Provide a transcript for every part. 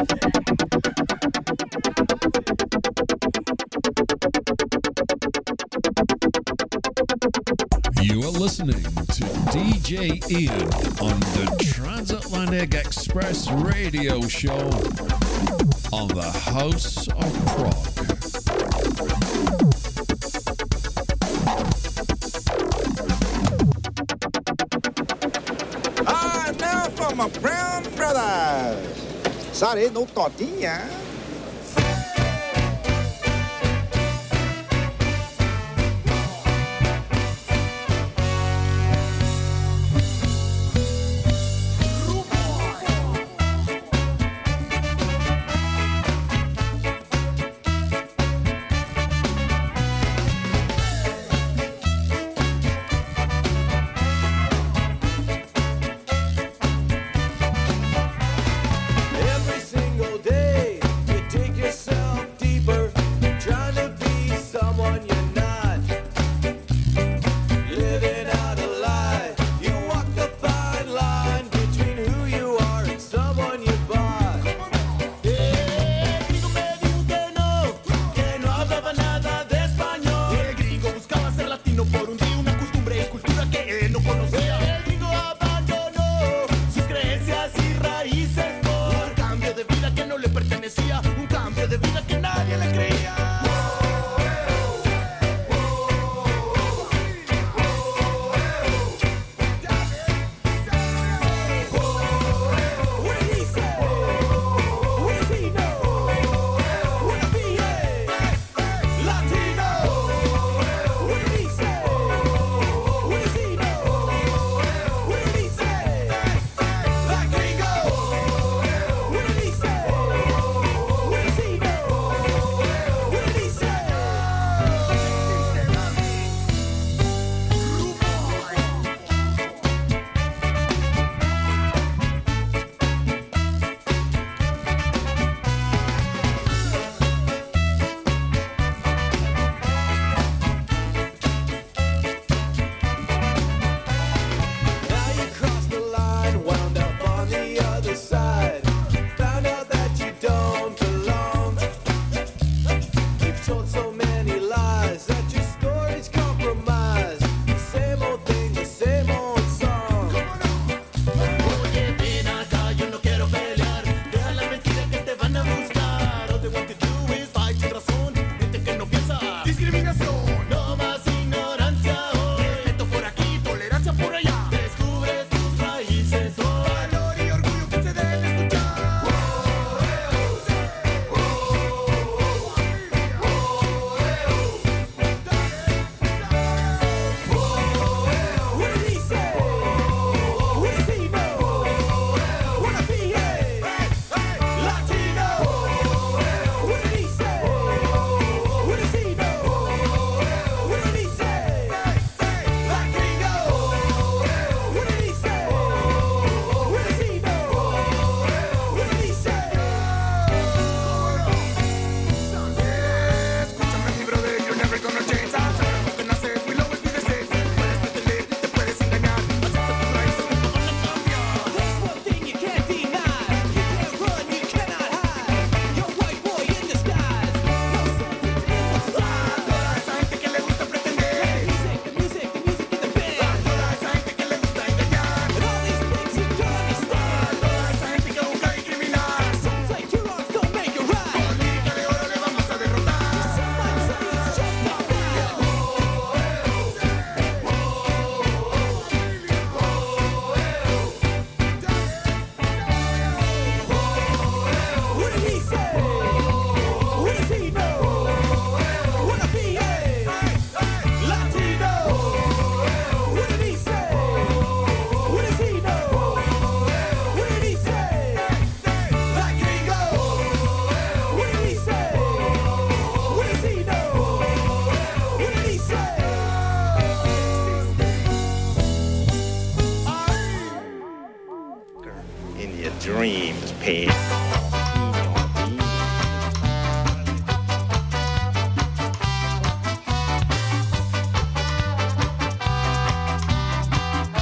You are listening to DJ Ian on the Transatlantic Express radio show on the House of Prog. Now for my Brown Brothers. Sorry, no tortinha. dreams, pig.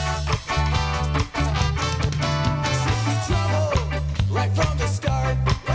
Right from the start.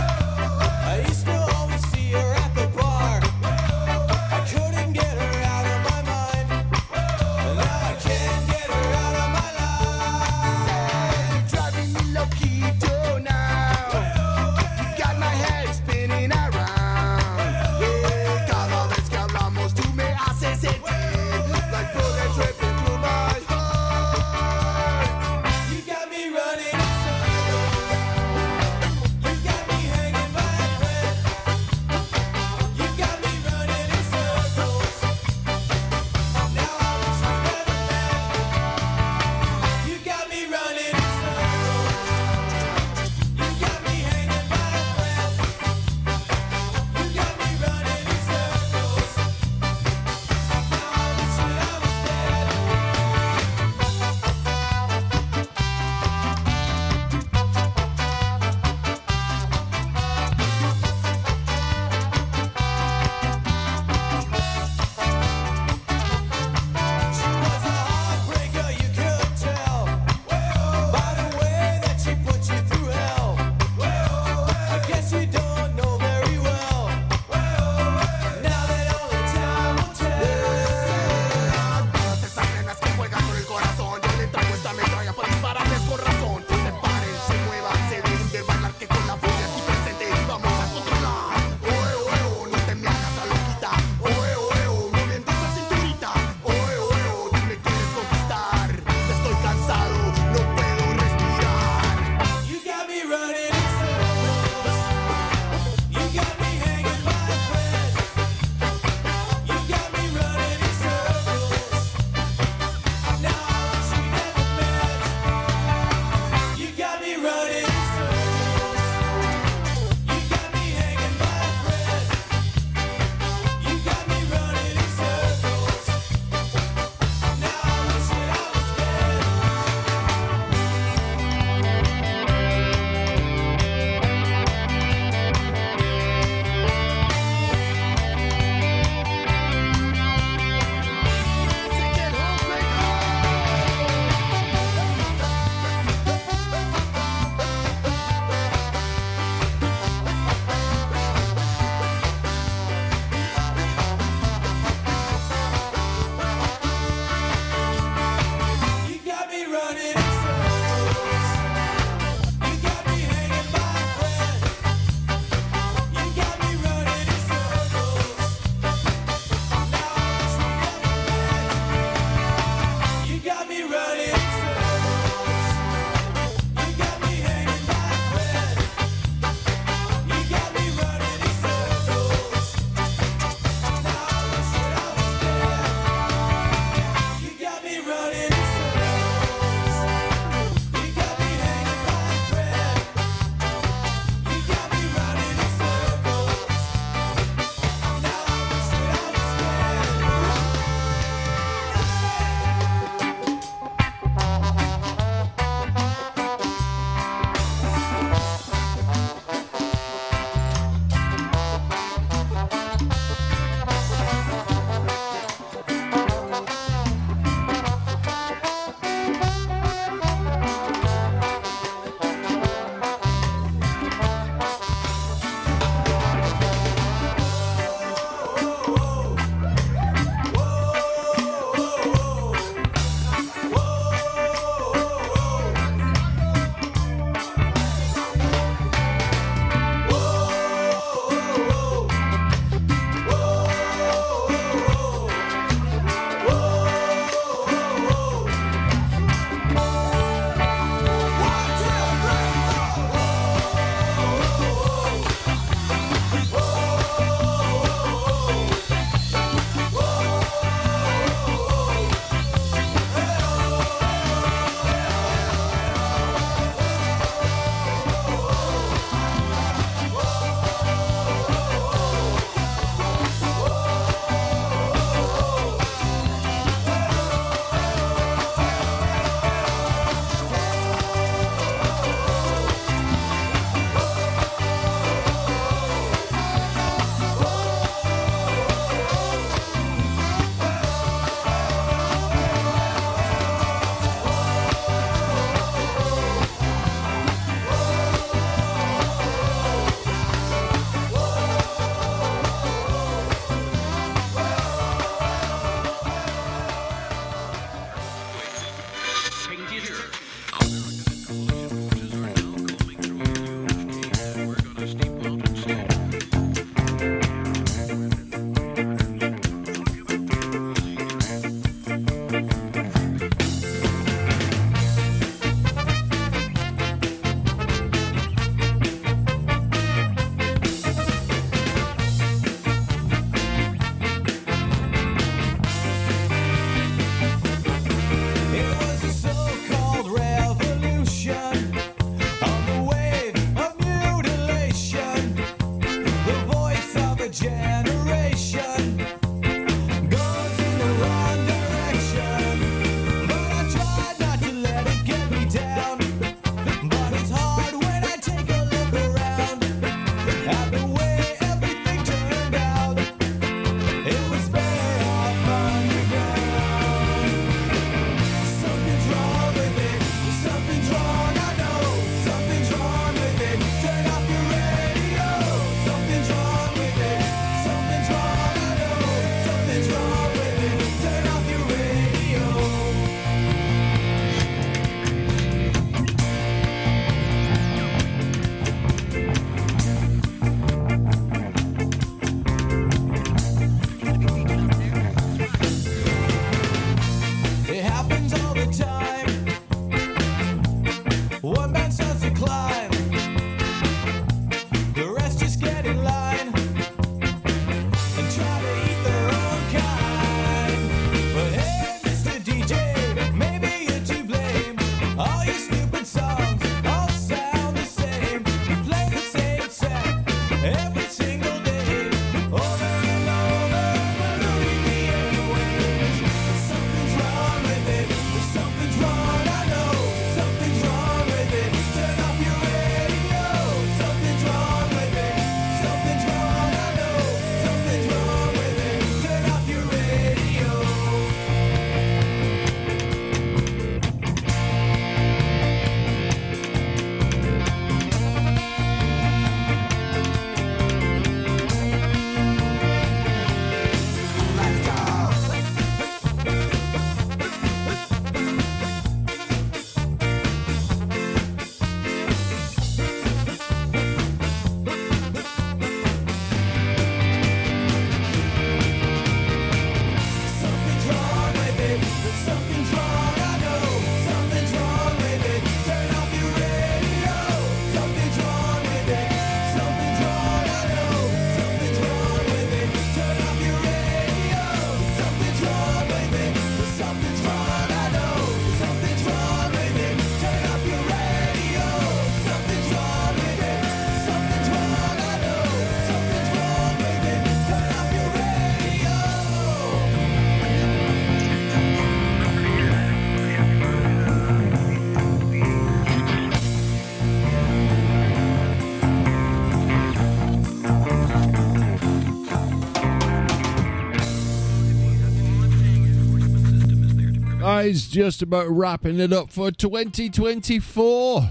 Guys, just about wrapping it up for 2024.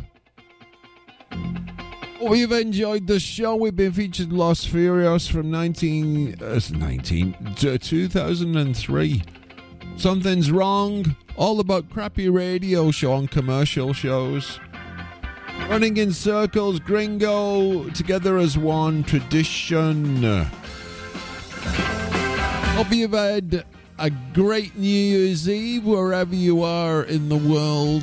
Hope you've enjoyed the show. We've been featured Los Furios from 2003. Something's Wrong, all about crappy radio show on commercial shows. Running in Circles, Gringo, Together as One, Tradition. Hope you've had a great New Year's Eve wherever you are in the world.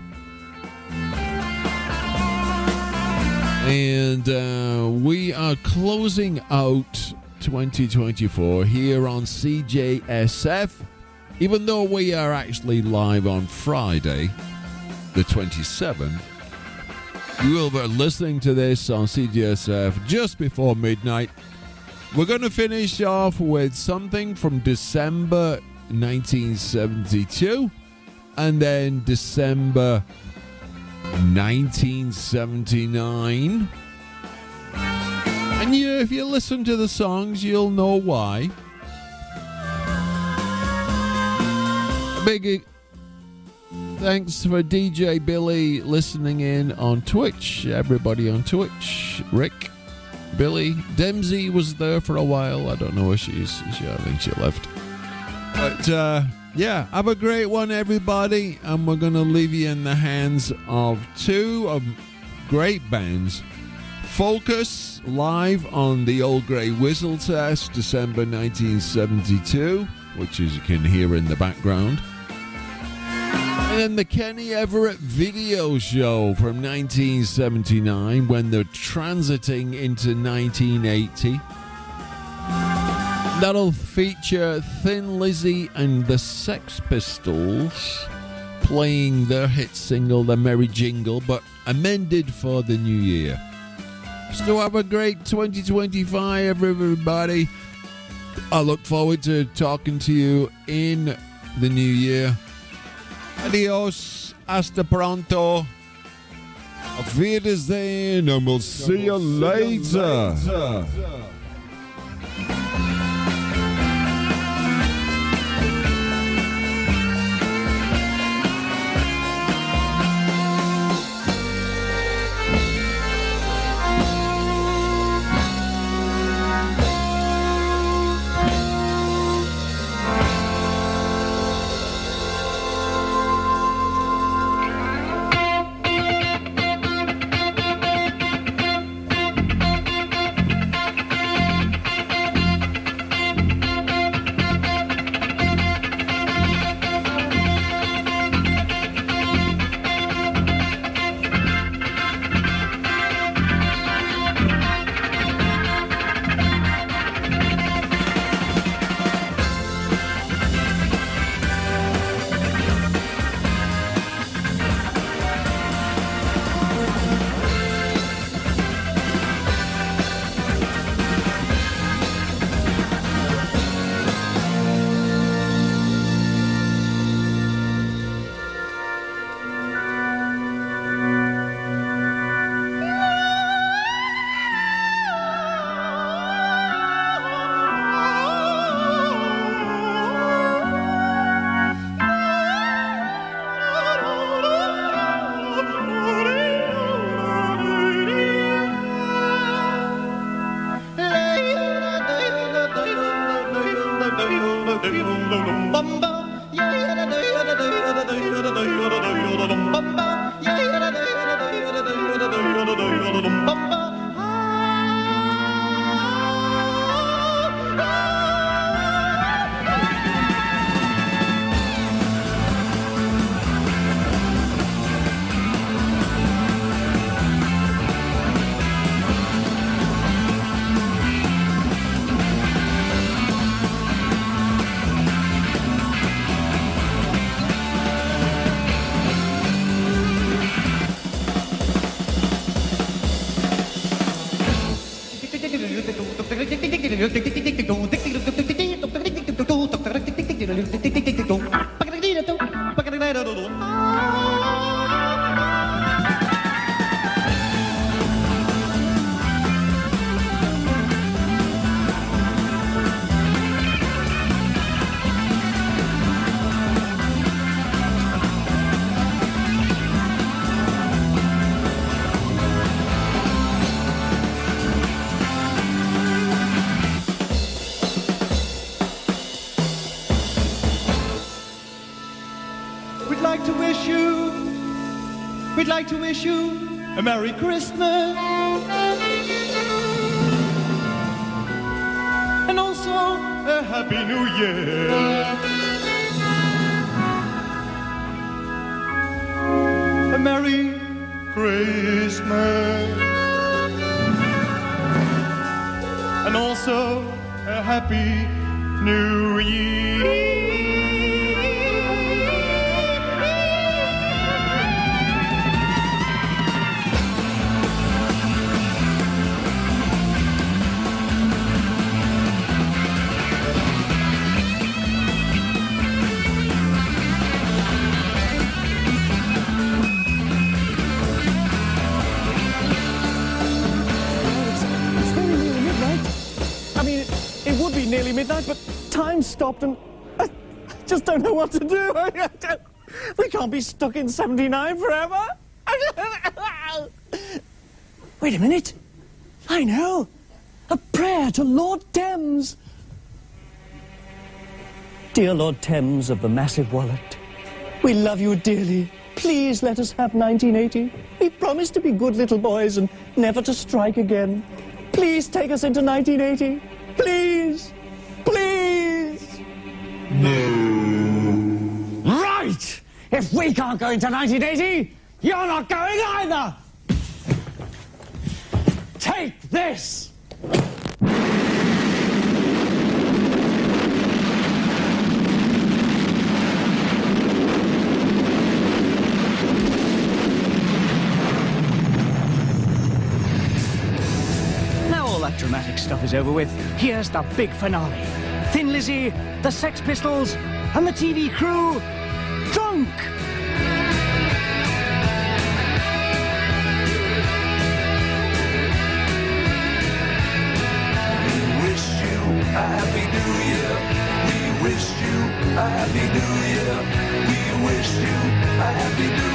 And we are closing out 2024 here on CJSF, even though we are actually live on Friday, the 27th. You will be listening to this on CJSF just before midnight. We're going to finish off with something from December 1972 and then December 1979. And if you listen to the songs, you'll know why. Big thanks for DJ Billy listening in on Twitch. Everybody on Twitch. Rick, Billy, Dempsey was there for a while. I don't know where she is. I think she left. But yeah, have a great one, everybody. And we're going to leave you in the hands of two great bands. Focus, live on the Old Grey Whistle Test, December 1972, which as you can hear in the background. And then the Kenny Everett video show from 1979 when they're transiting into 1980. That'll feature Thin Lizzy and the Sex Pistols playing their hit single, The Merry Jingle, but amended for the new year. So have a great 2025, everybody. I look forward to talking to you in the new year. Adios, hasta pronto, auf Wiedersehen, and we'll see you later. like to wish you a Merry Christmas and also a Happy New Year. A Merry Christmas and also a Happy New Year. Nearly midnight, but time stopped and I just don't know what to do. We can't be stuck in 79 forever. Wait a minute. I know. A prayer to Lord Thames. Dear Lord Thames of the massive wallet, we love you dearly. Please let us have 1980. We promise to be good little boys and never to strike again. Please take us into 1980. Please. Please! No. Right! If we can't go into 1980, you're not going either! Take this! Now all that dramatic stuff is over with. Here's the big finale. Thin Lizzy, the Sex Pistols, and the TV crew, drunk! We wish you a Happy New Year. We wish you a Happy New Year. We wish you a Happy New Year.